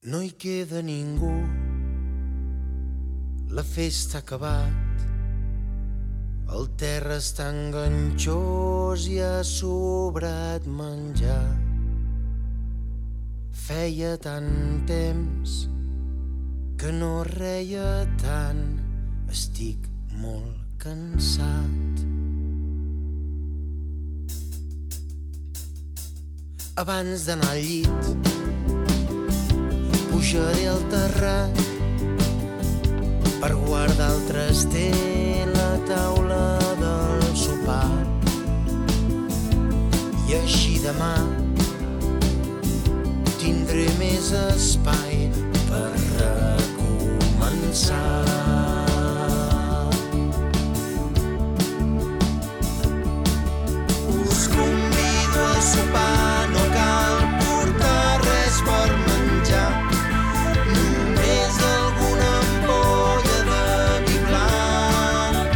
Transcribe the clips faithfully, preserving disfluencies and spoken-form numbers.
No hi queda ningú, la festa ha acabat, el terra està enganxós i ha sobrat menjar. Feia tant temps que no reia tant, estic molt cansat. Abans d'anar al llit pujaré al terrat per guardar el traster a la taula del sopar, i així demà tindré més espai per recomençar. Us convido a sopar, no cal portar res per menjar, només alguna ampolla de vi blanc.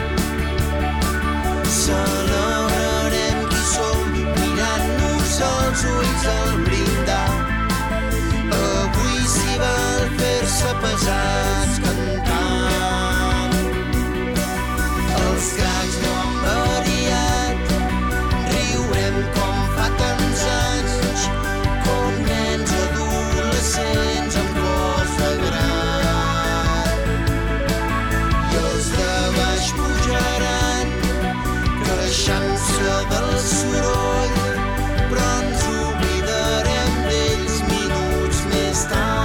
Celebrarem qui som mirant-nos als ulls al brindar. Avui s'hi val fer-se pesats cantant. Els gags no han variat, riurem com fa tants anys, com nens adolescents amb cos de gran. I els de baix pujaran, queixant-se del soroll, però ens oblidarem d'ells minuts més tard.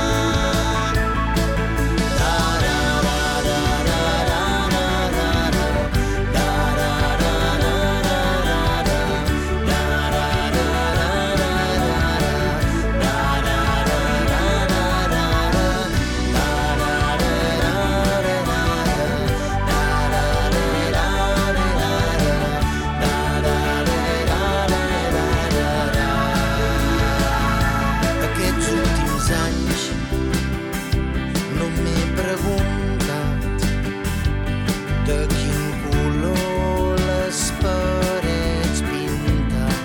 Aquests últims anys no m'he preguntat de quin color les parets pintar.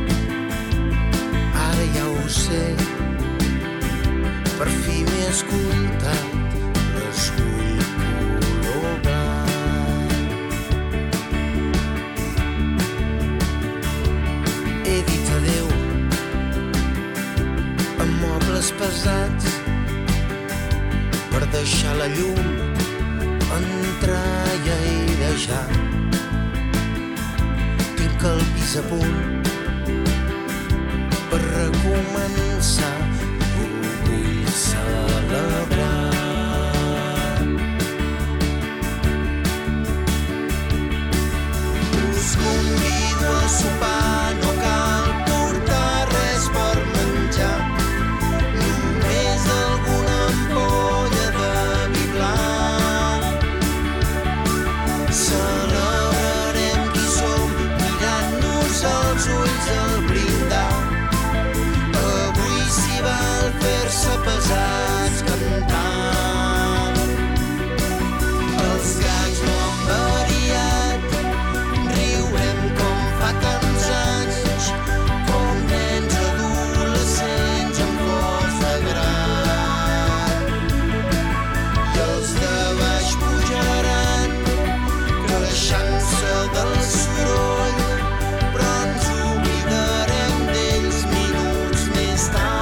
Ara ja ho sé, per fi m'he escoltat, l'escull color blanc. He dit adeu amb mobles pesats per deixar la llum entrar i airejar. Tinc el pis a punt per recomençar, ho vull celebrar. Us convido a sopar, no cal portar res per menjar, només alguna ampolla de vi blanc. Celebrarem qui som mirant-nos als ulls al brindar. Avui s'hi val fer-se pesats cantant. Els gags no han variat, riurem com fa tants anys, com nens adolescents amb cos de gran. I els de baix pujaran, queixant-se del soroll, però ens oblidarem d'ells minuts més tard.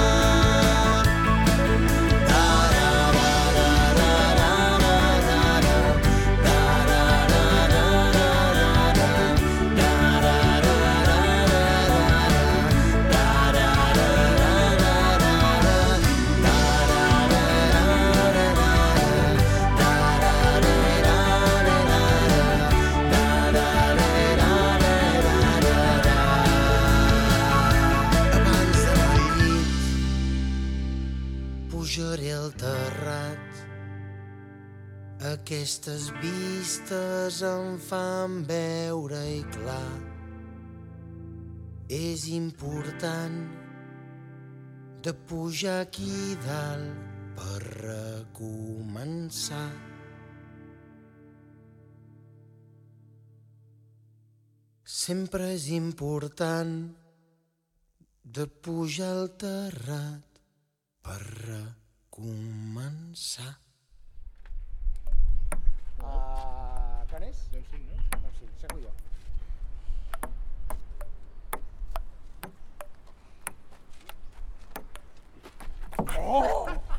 Abans d'anar al llit pujaré al terrat. Aquestes vistes em fan veure-hi clar. És important de pujar aquí dalt per recomençar. Sempre és important de pujar al terrat per recomençar. Uh, quan és? deu cinc, no? No, sí, segur jo. Oh!